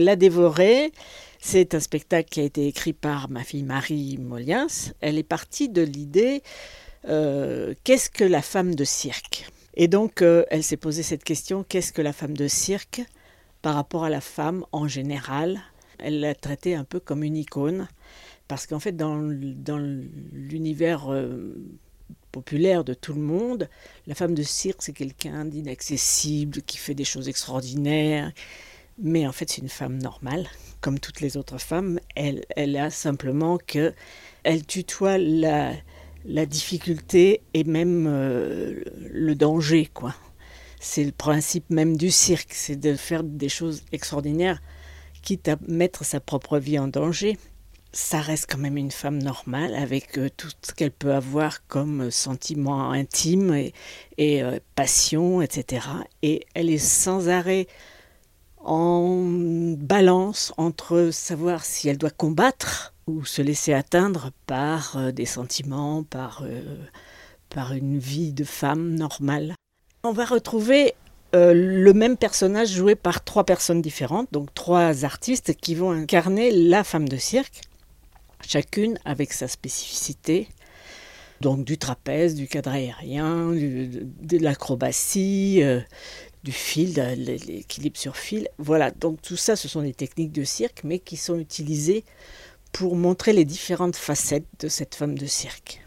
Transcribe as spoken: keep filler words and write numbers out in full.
La Dévorée, c'est un spectacle qui a été écrit par ma fille Marie Moliens. Elle est partie de l'idée euh, qu'est-ce que la femme de cirque? Et donc, euh, elle s'est posé cette question, qu'est-ce que la femme de cirque par rapport à la femme en général? Elle l'a traitée un peu comme une icône, parce qu'en fait, dans, dans l'univers euh, populaire de tout le monde, la femme de cirque, c'est quelqu'un d'inaccessible, qui fait des choses extraordinaires. Mais en fait, c'est une femme normale, comme toutes les autres femmes. Elle, elle a simplement que elle tutoie la, la difficulté et même euh, le danger, quoi. C'est le principe même du cirque, c'est de faire des choses extraordinaires, quitte à mettre sa propre vie en danger. Ça reste quand même une femme normale, avec euh, tout ce qu'elle peut avoir comme sentiments intimes et, et euh, passion, et cetera. Et elle est sans arrêt en balance entre savoir si elle doit combattre ou se laisser atteindre par euh, des sentiments, par, euh, par une vie de femme normale. On va retrouver euh, le même personnage joué par trois personnes différentes, donc trois artistes qui vont incarner la femme de cirque, chacune avec sa spécificité. Donc du trapèze, du cadre aérien, du, de l'acrobatie, euh, du fil, de l'équilibre sur fil. Voilà, donc tout ça, ce sont des techniques de cirque, mais qui sont utilisées pour montrer les différentes facettes de cette femme de cirque.